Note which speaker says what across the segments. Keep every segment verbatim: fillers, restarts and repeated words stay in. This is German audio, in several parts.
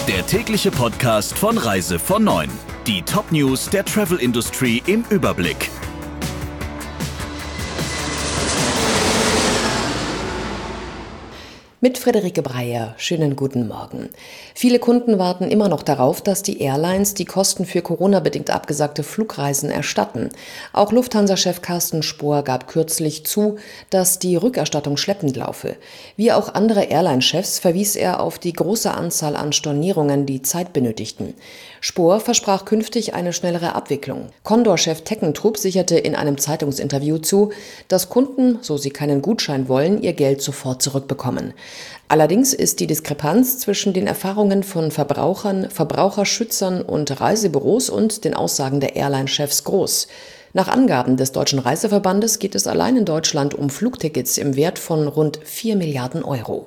Speaker 1: Der tägliche Podcast von Reise von neun. Die Top-News der Travel-Industrie im Überblick.
Speaker 2: Mit Friederike Breyer. Schönen guten Morgen. Viele Kunden warten immer noch darauf, dass die Airlines die Kosten für Corona-bedingt abgesagte Flugreisen erstatten. Auch Lufthansa-Chef Carsten Spohr gab kürzlich zu, dass die Rückerstattung schleppend laufe. Wie auch andere Airline-Chefs verwies er auf die große Anzahl an Stornierungen, die Zeit benötigten. Spohr versprach künftig eine schnellere Abwicklung. Condor-Chef Teckentrup sicherte in einem Zeitungsinterview zu, dass Kunden, so sie keinen Gutschein wollen, ihr Geld sofort zurückbekommen. Allerdings ist die Diskrepanz zwischen den Erfahrungen von Verbrauchern, Verbraucherschützern und Reisebüros und den Aussagen der Airline-Chefs groß. Nach Angaben des Deutschen Reiseverbandes geht es allein in Deutschland um Flugtickets im Wert von rund vier Milliarden Euro.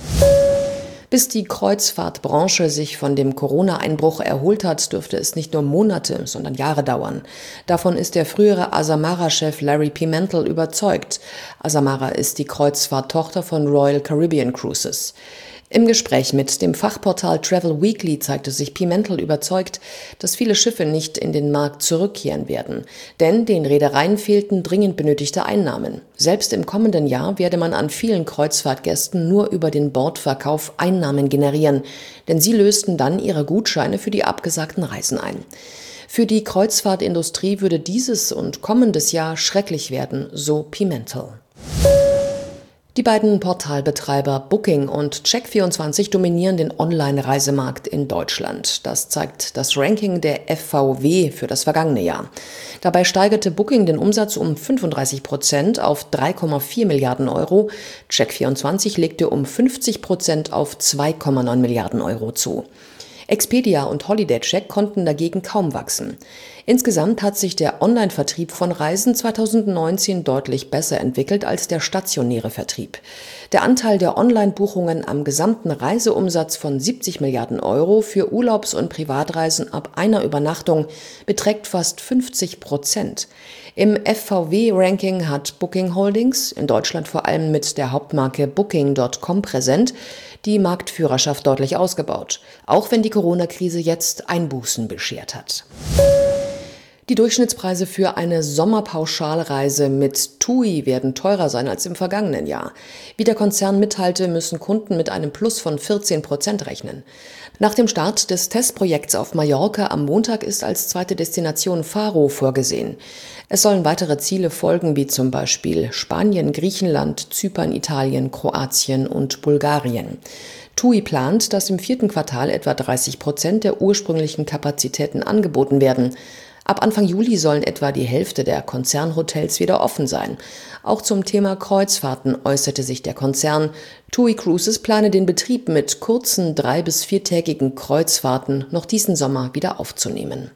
Speaker 2: Bis die Kreuzfahrtbranche sich von dem Corona-Einbruch erholt hat, dürfte es nicht nur Monate, sondern Jahre dauern. Davon ist der frühere Azamara-Chef Larry Pimentel überzeugt. Azamara ist die Kreuzfahrttochter von Royal Caribbean Cruises. Im Gespräch mit dem Fachportal Travel Weekly zeigte sich Pimentel überzeugt, dass viele Schiffe nicht in den Markt zurückkehren werden. Denn den Reedereien fehlten dringend benötigte Einnahmen. Selbst im kommenden Jahr werde man an vielen Kreuzfahrtgästen nur über den Bordverkauf Einnahmen generieren. Denn sie lösten dann ihre Gutscheine für die abgesagten Reisen ein. Für die Kreuzfahrtindustrie würde dieses und kommendes Jahr schrecklich werden, so Pimentel. Die beiden Portalbetreiber Booking und Check vierundzwanzig dominieren den Online-Reisemarkt in Deutschland. Das zeigt das Ranking der F V W für das vergangene Jahr. Dabei steigerte Booking den Umsatz um fünfunddreißig Prozent auf drei Komma vier Milliarden Euro. Check vierundzwanzig legte um fünfzig Prozent auf zwei Komma neun Milliarden Euro zu. Expedia und HolidayCheck konnten dagegen kaum wachsen. Insgesamt hat sich der Online-Vertrieb von Reisen zweitausendneunzehn deutlich besser entwickelt als der stationäre Vertrieb. Der Anteil der Online-Buchungen am gesamten Reiseumsatz von siebzig Milliarden Euro für Urlaubs- und Privatreisen ab einer Übernachtung beträgt fast fünfzig Prozent. Im F V W-Ranking hat Booking Holdings, in Deutschland vor allem mit der Hauptmarke Booking Punkt com präsent, die Marktführerschaft deutlich ausgebaut, auch wenn die Corona-Krise jetzt Einbußen beschert hat. Die Durchschnittspreise für eine Sommerpauschalreise mit TUI werden teurer sein als im vergangenen Jahr. Wie der Konzern mitteilte, müssen Kunden mit einem Plus von vierzehn Prozent rechnen. Nach dem Start des Testprojekts auf Mallorca am Montag ist als zweite Destination Faro vorgesehen. Es sollen weitere Ziele folgen, wie zum Beispiel Spanien, Griechenland, Zypern, Italien, Kroatien und Bulgarien. TUI plant, dass im vierten Quartal etwa dreißig Prozent der ursprünglichen Kapazitäten angeboten werden. Ab Anfang Juli sollen etwa die Hälfte der Konzernhotels wieder offen sein. Auch zum Thema Kreuzfahrten äußerte sich der Konzern. TUI Cruises plane den Betrieb mit kurzen drei- bis viertägigen Kreuzfahrten noch diesen Sommer wieder aufzunehmen.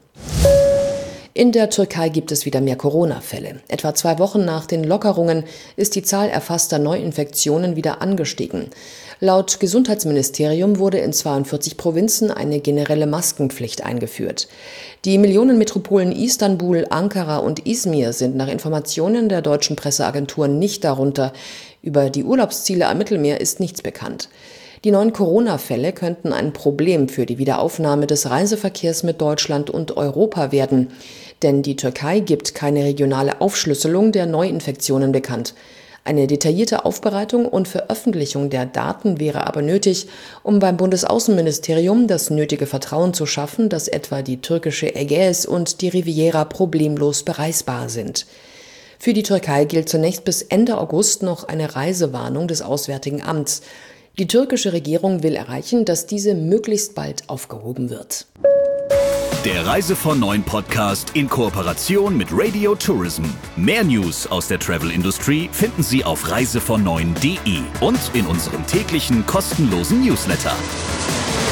Speaker 2: In der Türkei gibt es wieder mehr Corona-Fälle. Etwa zwei Wochen nach den Lockerungen ist die Zahl erfasster Neuinfektionen wieder angestiegen. Laut Gesundheitsministerium wurde in zweiundvierzig Provinzen eine generelle Maskenpflicht eingeführt. Die Millionenmetropolen Istanbul, Ankara und Izmir sind nach Informationen der deutschen Presseagentur nicht darunter. Über die Urlaubsziele am Mittelmeer ist nichts bekannt. Die neuen Corona-Fälle könnten ein Problem für die Wiederaufnahme des Reiseverkehrs mit Deutschland und Europa werden. Denn die Türkei gibt keine regionale Aufschlüsselung der Neuinfektionen bekannt. Eine detaillierte Aufbereitung und Veröffentlichung der Daten wäre aber nötig, um beim Bundesaußenministerium das nötige Vertrauen zu schaffen, dass etwa die türkische Ägäis und die Riviera problemlos bereisbar sind. Für die Türkei gilt zunächst bis Ende August noch eine Reisewarnung des Auswärtigen Amts. Die türkische Regierung will erreichen, dass diese möglichst bald aufgehoben wird.
Speaker 1: Der Reise von neun Podcast in Kooperation mit Radio Tourism. Mehr News aus der Travel-Industrie finden Sie auf reise von neun punkt de und in unserem täglichen kostenlosen Newsletter.